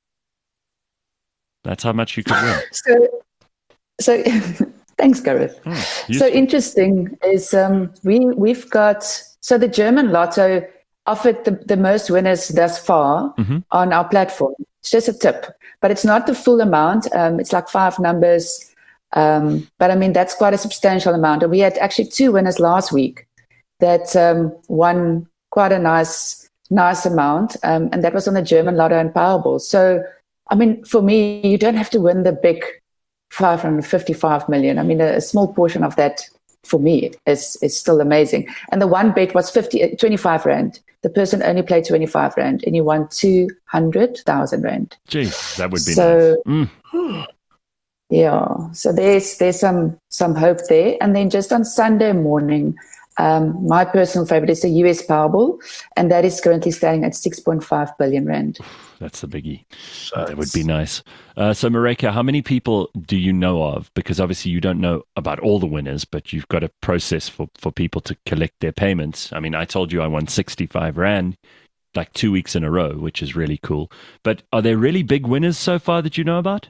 That's how much you could win. So, so thanks, Gareth. Oh, so interesting is um, we, we've got, so the German Lotto offered the, the most winners thus far mm-hmm. on our platform. It's just a tip, but it's not the full amount. Um, it's like five numbers. Um, but I mean, that's quite a substantial amount. And we had actually two winners last week that um, won quite a nice, nice amount. Um, and that was on the German Lotto and Powerball. So, I mean, for me, you don't have to win the big five hundred fifty-five million. I mean, a, a small portion of that for me is, is still amazing. And the one bet was fifty, twenty-five rand. The person only played twenty-five rand and he won two hundred thousand rand. Geez, that would be so, nice. Mm. Yeah, so there's there's some some hope there. And then just on Sunday morning, um, my personal favorite is the U S Powerball, and that is currently standing at six point five billion rand. That's the biggie. Oh, that would be nice. Uh, so, Mareka, how many people do you know of? Because obviously you don't know about all the winners, but you've got a process for, for people to collect their payments. I mean, I told you I won sixty-five rand like two weeks in a row, which is really cool. But are there really big winners so far that you know about?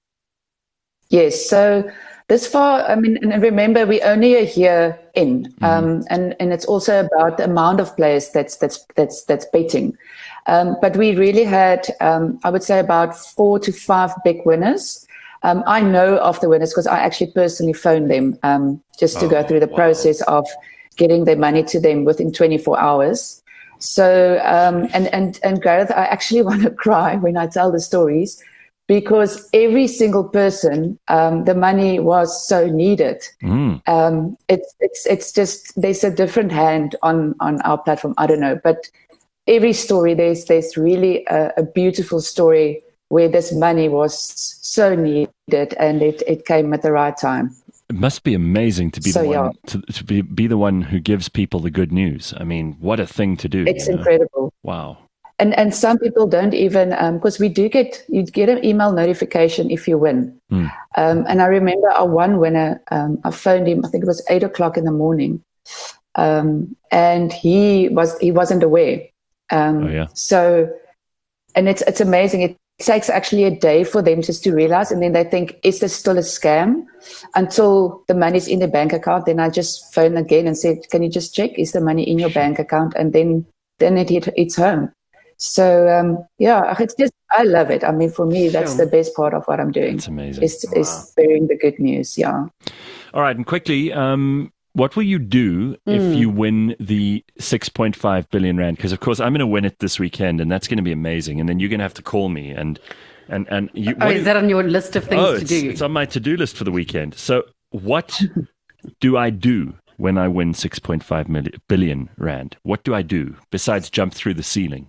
Yes. So this far, I mean, and remember, we only a year in, mm-hmm. um, and and it's also about the amount of players that's that's that's that's betting. Um, but we really had, um, I would say, about four to five big winners. Um, I know of the winners because I actually personally phoned them um, just to oh, go through the wow. process of getting their money to them within twenty-four hours. So, um, and and and Gareth, I actually want to cry when I tell the stories, because every single person, um, the money was so needed. Mm. Um, it's it's it's just there's a different hand on on our platform. I don't know, but every story there's there's really a, a beautiful story where this money was so needed and it, it came at the right time. It must be amazing to be so, the one yeah. to, to be be the one who gives people the good news. I mean, what a thing to do! It's you know? incredible. Wow. And and some people don't even because um, we do get you get an email notification if you win. Mm. Um, and I remember our one winner. Um, I phoned him. I think it was eight o'clock in the morning, um, and he was he wasn't aware. Um, oh, yeah. So, and it's it's amazing. It takes actually a day for them just to realize, and then they think, is this still a scam? Until the money's in the bank account, then I just phone again and said, can you just check, is the money in your bank account? And then then it hit, it's home. So um, yeah, it's just I love it. I mean, for me, that's the best part of what I'm doing. It's amazing. Is wow. is bearing the good news. Yeah. All right, and quickly, um, what will you do if you win the six point five billion rand? Because of course I'm going to win it this weekend, and that's going to be amazing. And then you're going to have to call me and and and you. Oh, what is do- that on your list of things oh, to it's, do? it's on my to-do list for the weekend. So what do I do when I win six point five million billion rand? What do I do besides jump through the ceiling?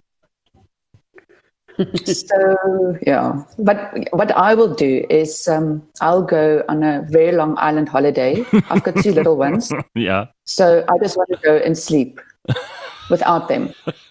So yeah, but what I will do is um, I'll go on a very long island holiday. I've got two little ones, Yeah. so I just want to go and sleep without them.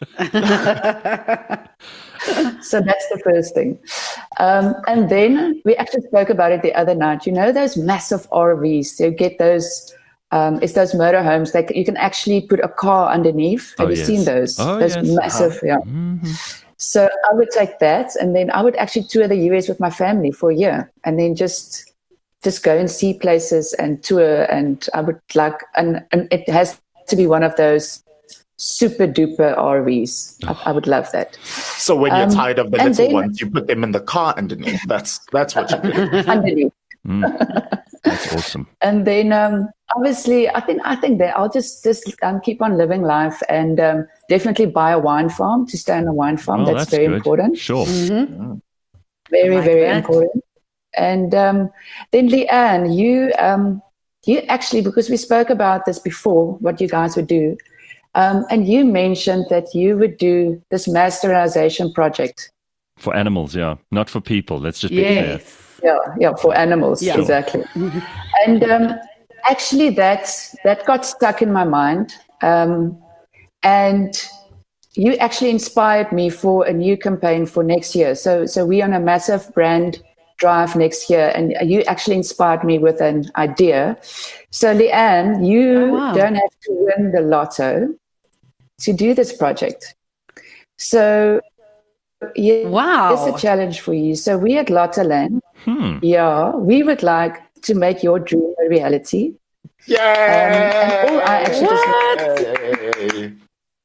So that's the first thing. Um, and then we actually spoke about it the other night. You know those massive R Vs? You get those. Um, it's those motorhomes that you can actually put a car underneath. Have Oh, you yes. seen those? Oh, those yes. massive, yeah. So I would take that, and then I would actually tour the U S with my family for a year, and then just just go and see places and tour. And I would like, and, and it has to be one of those super duper R Vs. I, I would love that. So when you're Um, tired of the and little then- ones, you put them in the car underneath. That's that's what you do. Underneath. That's awesome. And then um, obviously, I think I think that I'll just just um, keep on living life, and um, definitely buy a wine farm to stay on a wine farm. Oh, that's, that's very good. important. Sure. Very, Like very that. important. And um, then Leanne, you um, you actually, because we spoke about this before, what you guys would do, um, and you mentioned that you would do this mass sterilization project. For animals, yeah. Not for people. Let's just be clear. Yes. Yeah, yeah, for animals, Yeah. exactly. And um, actually, that that got stuck in my mind, um, and you actually inspired me for a new campaign for next year. So, so we're on a massive brand drive next year, and you actually inspired me with an idea. So, Leanne, you Oh, wow. don't have to win the lotto to do this project. So, yeah, Wow. it's a challenge for you. So, we at Lottoland, Hmm. yeah, we would like to make your dream a reality. Yay! and all I actually Yay!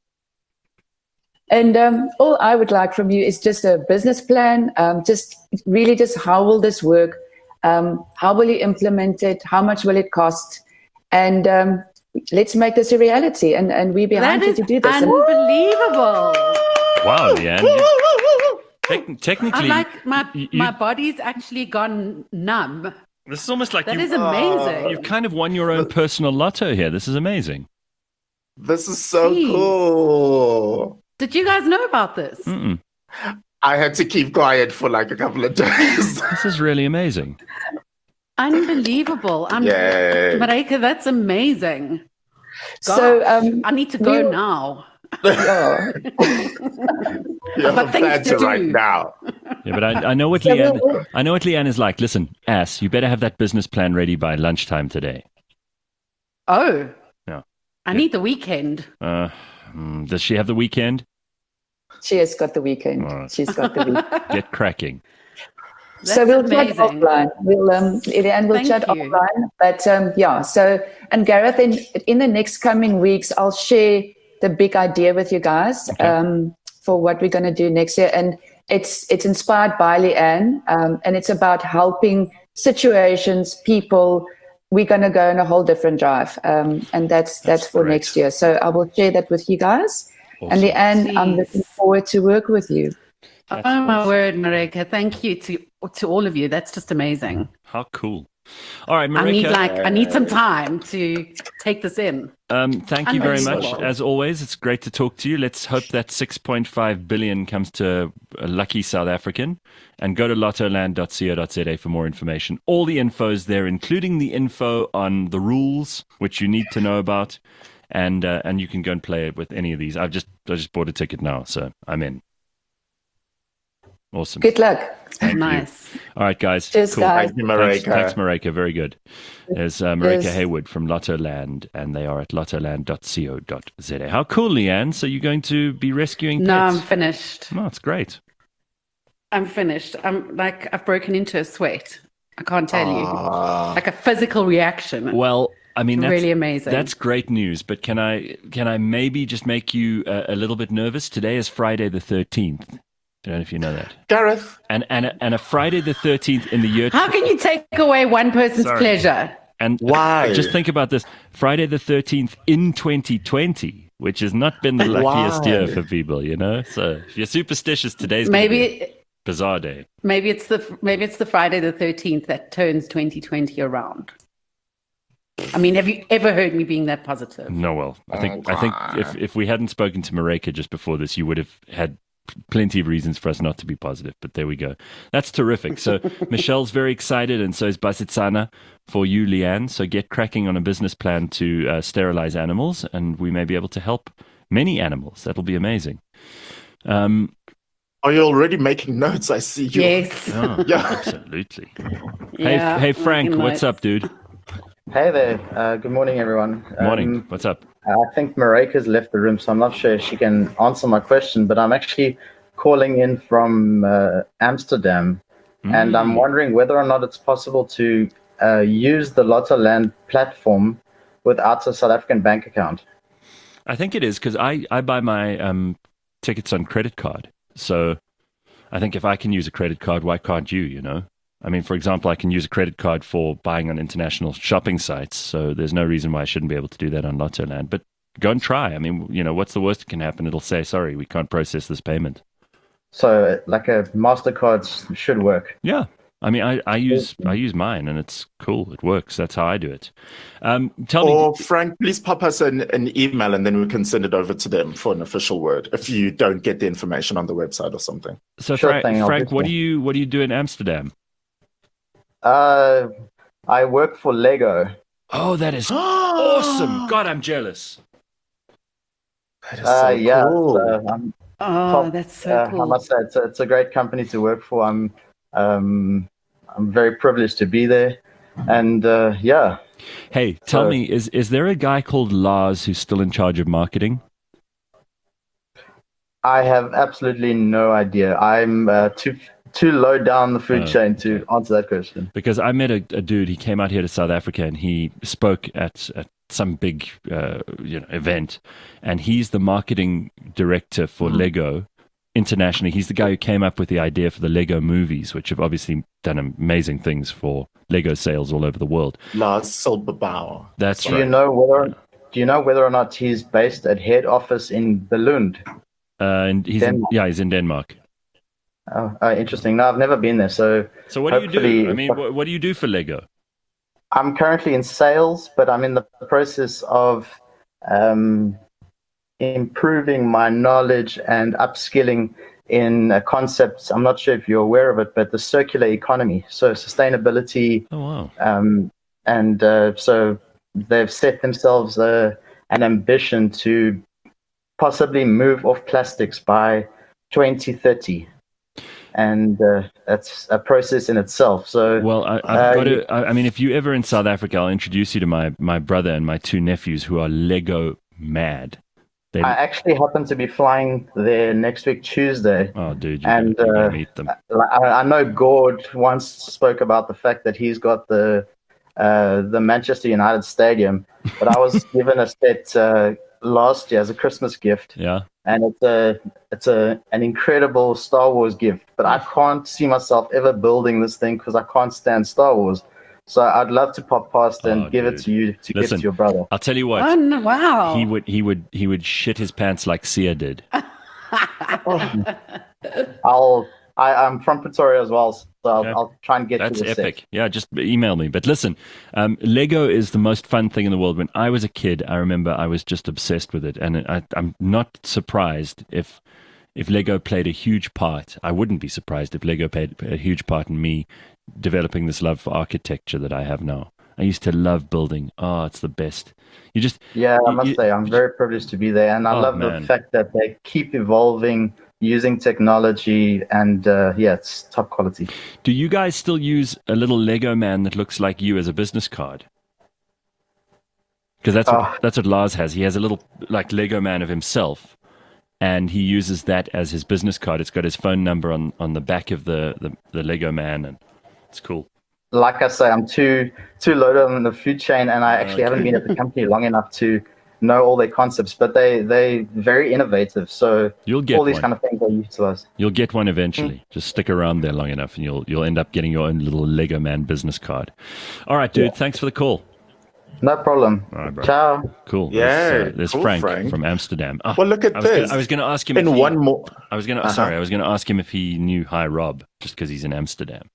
And um, all I would like from you is just a business plan. Um, just really, just how will this work? Um, how will you implement it? How much will it cost? And um, let's make this a reality. And and we're behind That you is to do this. And- unbelievable. Wow, Leanne. You- Tec- technically, I'm like my you- you- my body's actually gone numb. this is almost like That you, is amazing. you've kind of won your own personal lotto here. This is amazing. This is so Jeez. cool. Did you guys know about this? Mm-mm. I had to keep quiet for like a couple of days. This is really amazing. Unbelievable. I'm Yay. Mareike, that's amazing. So, Gosh, um, I need to go we- now. yeah. You have But a things plan to to right do. now. Yeah, but I, I know what So Leanne. we'll- I know what Leanne is like. Listen, ass, you better have that business plan ready by lunchtime today. Oh. Yeah. I need the weekend. Uh, mm, does she have the weekend? She has got the weekend. All right. She's got the weekend. Get cracking. So That's we'll chat amazing. offline. We'll um, and we'll Thank chat you. offline. But um, yeah. So and Gareth, in in the next coming weeks, I'll share the big idea with you guys Okay. um, for what we're going to do next year, and it's it's inspired by Leanne, um, and it's about helping situations, people. We're going to go on a whole different drive, um, and that's that's, That's for great. next year. So I will share that with you guys. And Awesome. Leanne, I'm Jeez. looking forward to work with you. That's Oh my awesome. word, Mareike. Thank you to to all of you. That's just amazing. How cool. All right, I need Marika, like I need some time to take this in. um, thank you very much. Unbelievable. As always, it's great to talk to you. Let's hope that six point five billion comes to a lucky South African. And go to lottoland dot co dot za for more information. All the info is there, including the info on the rules, which you need to know about. And uh, and you can go and play it with any of these. I've just I just bought a ticket now, so I'm in. Awesome. Good luck. Thank you. Nice. All right, guys. Cheers, guys. Thank you, Thanks, Mareike. thanks, Marika. Very good. There's uh, Marika Yes. Haywood from Lottoland, and they are at lottoland dot co dot za. How cool, Leanne. So you're going to be rescuing No, I'm pets? finished. Oh, it's great. I'm finished. I'm like I've broken into a sweat. I can't tell you. Ah. Like a physical reaction. Well, I mean, that's, Really amazing. That's great news. But can I can I maybe just make you uh, a little bit nervous? Today is Friday the thirteenth. I don't know if you know that. Gareth, And and a, and a Friday the thirteenth in the year. How can you take away one person's Sorry. pleasure? And Why? just think about this: Friday the thirteenth in twenty twenty, which has not been the luckiest Why? year for people, you know. So if you're superstitious, today's gonna Maybe be a bizarre day. maybe it's the maybe it's the Friday the thirteenth that turns twenty twenty around. I mean, have you ever heard me being that positive? No, well, I think I think if if we hadn't spoken to Mareka just before this, you would have had plenty of reasons for us not to be positive. But there we go. That's terrific. So Michelle's very excited, and so is Basitsana for you, Leanne. So get cracking on a business plan to uh, sterilize animals, and we may be able to help many animals. That'll be amazing. Um, Are you already making notes? I see you. Yes. oh, Yeah. absolutely. Yeah, hey, hey, Frank, making what's notes. up, dude? Hey there. Uh, good morning, everyone. Morning. Um, What's up? I think Mareka's left the room, so I'm not sure if she can answer my question, but I'm actually calling in from uh, Amsterdam, and I'm wondering whether or not it's possible to uh, use the Lottoland platform without a South African bank account. I think it is because I, I buy my um, tickets on credit card. So I think if I can use a credit card, why can't you, you know? I mean, for example, I can use a credit card for buying on international shopping sites. So there's no reason why I shouldn't be able to do that on Lottoland. But go and try. I mean, you know, what's the worst that can happen? It'll say, sorry, we can't process this payment. So, like a MasterCard should work. Yeah. I mean, I, I use I use mine, and it's cool. It works. That's how I do it. Um, tell Or me, Frank, please pop us an, an email and then we can send it over to them for an official word if you don't get the information on the website or something. so Sure Frank, thing, Frank, what do obviously. you what do you do in Amsterdam? Uh, I work for Lego. Oh, that is awesome! God, I'm jealous. That is Uh, so yeah, cool. so I'm Oh, top, that's so uh, I cool. must say it's a, it's a great company to work for. I'm um, I'm very privileged to be there, and uh, yeah, Hey, tell So- me, is is there a guy called Lars who's still in charge of marketing? I have absolutely no idea. I'm uh, too too low down the food Oh, chain to answer that question. Because I met a, a dude. He came out here to South Africa and he spoke at, at some big uh, you know event, and he's the marketing director for Mm-hmm. Lego internationally. He's the guy who came up with the idea for the Lego movies, which have obviously done amazing things for Lego sales all over the world. Lars Silberbauer. That's Do right. you know whether Do you know whether or not he's based at head office in Billund? Uh, and he's in, Denmark. yeah, he's in Denmark. Oh, uh, interesting. No, I've never been there. So So what do you Hopefully- do? I mean, what, what do you do for Lego? I'm currently in sales, but I'm in the process of um, improving my knowledge and upskilling in uh, concepts. I'm not sure if you're aware of it, but the circular economy, so sustainability, Oh wow. um, and uh, so they've set themselves uh, an ambition to possibly move off plastics by twenty thirty. And uh, that's a process in itself. So Well, I, I've Uh, got you- to, I I mean, if you ever in South Africa, I'll introduce you to my, my brother and my two nephews who are Lego mad. They, I actually happen to be flying there next week, Tuesday. oh, dude, you and, gotta, you gotta uh, meet them. I, I know Gord once spoke about the fact that he's got the uh, the Manchester United Stadium, but I was given a set uh, last year as a Christmas gift, Yeah. and it's a it's a an incredible Star Wars gift. But I can't see myself ever building this thing because I can't stand Star Wars. So I'd love to pop past and Oh, give dude. it to you to give Listen, it to your brother. I'll tell you what. Oh, no, wow. He would, he would, he would shit his pants like Sia did. I'll I, I'm from Pretoria as well, so I'll, Okay. I'll try and get That's you the epic. set. Yeah, just email me. But listen, um, Lego is the most fun thing in the world. When I was a kid, I remember I was just obsessed with it, and I, I'm not surprised if if Lego played a huge part. I wouldn't be surprised if Lego played a huge part in me developing this love for architecture that I have now. I used to love building. Oh, it's the best. You just Yeah, I You- must you- say I'm very privileged to be there, and I Oh, love man. the fact that they keep evolving using technology, and uh, yeah, it's top quality. do you guys still use a little Lego man that looks like you as a business card? Because that's what, Oh. that's what Lars has. He has a little like Lego man of himself, and he uses that as his business card. It's got his phone number on, on the back of the, the, the Lego man, and it's cool. Like I say, I'm too too low on the food chain, and I actually haven't Okay. been at the company long enough to know all their concepts. But they they very innovative, so You'll get all these one. kind of things are utilized. You'll get one eventually. Just stick around there long enough, and you'll you'll end up getting your own little Lego man business card. All right, dude. Thanks for the call. No problem. All right, bro. Ciao. Cool. Yeah, There's, uh, there's cool, Frank, Frank. from Amsterdam. Oh, Well, look at I was gonna- this. I was going to ask him In if he, one more. I was going to. Uh-huh. Sorry, I was going to ask him if he knew Hi Rob, just because he's in Amsterdam.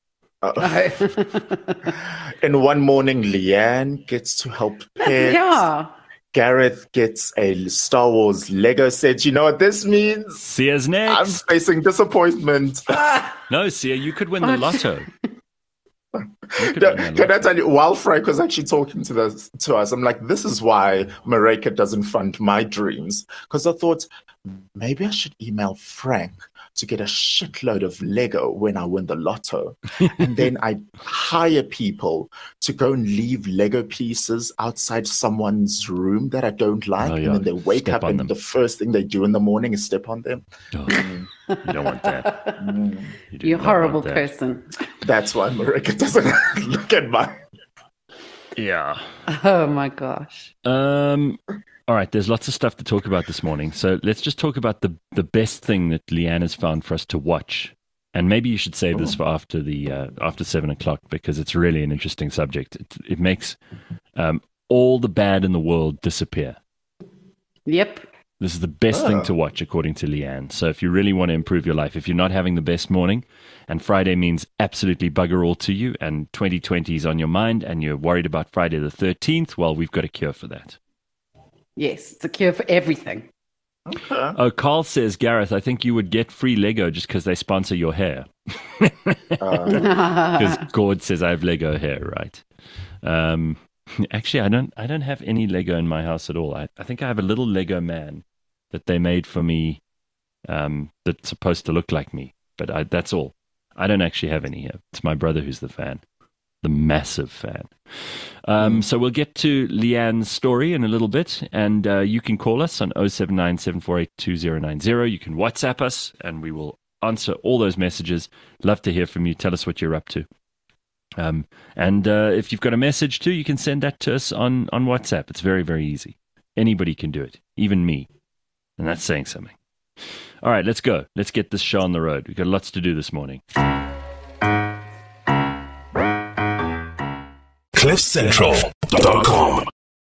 In one morning, Leanne gets to help pets. Yeah. Gareth gets a Star Wars Lego set. You know what this means? See us I'm next. facing disappointment. No, Sia, you could win the lotto. You could No, win the can lotto. I tell you, while Frank was actually talking to, this, to us, I'm like, this is why Mareka doesn't fund my dreams. Because I thought, maybe I should email Frank to get a shitload of Lego when I win the lotto. And then I hire people to go and leave Lego pieces outside someone's room that I don't like. Oh, yeah. And then they wake Step up on and them. the first thing they do in the morning is step on them. Oh, you don't want that. You do You not horrible want that. person. That's why Mareka doesn't look at mine. Yeah. Oh my gosh. Um. All right. There's lots of stuff to talk about this morning, so let's just talk about the the best thing that Leanne has found for us to watch, and maybe you should save this for after the uh, after seven o'clock because it's really an interesting subject. It, it makes um, all the bad in the world disappear. Yep. This is the best thing Oh. to watch, according to Leanne. So if you really want to improve your life, if you're not having the best morning, and Friday means absolutely bugger all to you, and twenty twenty is on your mind, and you're worried about Friday the thirteenth, well, we've got a cure for that. Yes. It's a cure for everything. Okay. Oh, Carl says, Gareth, I think you would get free Lego just because they sponsor your hair. Because Gord says I have Lego hair, right? Um, actually, I don't. I don't have any Lego in my house at all. I, I think I have a little Lego man that they made for me. Um, that's supposed to look like me, but I, that's all. I don't actually have any here. It's my brother who's the fan, the massive fan. Um, so we'll get to Leanne's story in a little bit, and uh, you can call us on oh seven nine, seven four eight, two oh nine oh. You can WhatsApp us, and we will answer all those messages. Love to hear from you. Tell us what you're up to. Um, and uh, if you've got a message too, you can send that to us on, on WhatsApp. It's very, very easy. Anybody can do it, even me. And that's saying something. All right, let's go. Let's get this show on the road. We've got lots to do this morning. cliff central dot com